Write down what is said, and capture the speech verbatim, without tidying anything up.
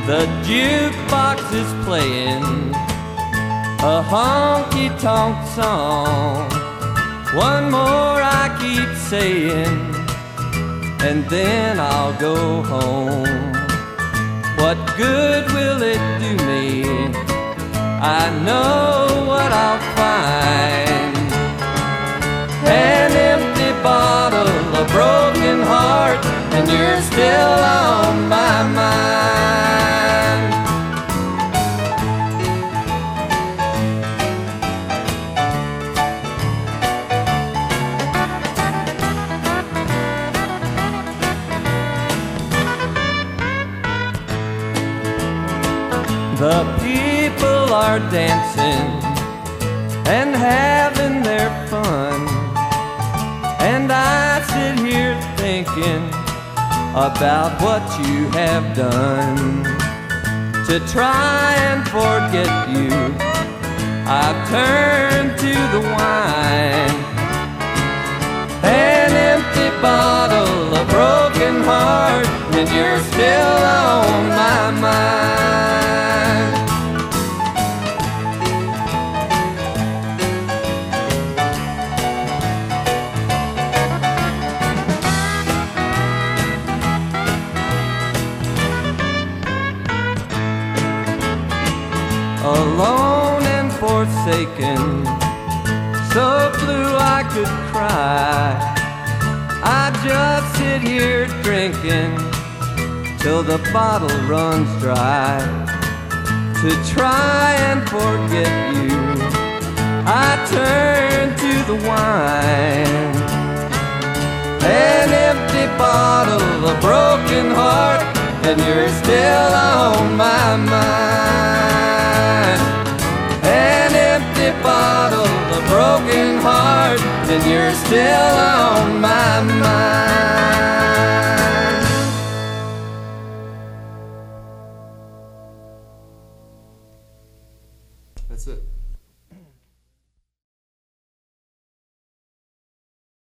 The jukebox is playing a honky-tonk song. One more I keep saying, and then I'll go home. What good will it do me? I know what I'll find. An empty bottle, a broken heart, and you're still on my mind. The people are dancing and having their fun, and I sit here thinking about what you have done. To try and forget you, I've turned to the wine. An empty bottle, a broken heart, and you're still on my mind. Alone and forsaken, so blue I could cry. I just sit here drinking till the bottle runs dry. To try and forget you, I turn to the wine. An empty bottle, a broken heart, and you're still on my mind. An empty bottle, a broken heart, and you're still on my mind. That's it.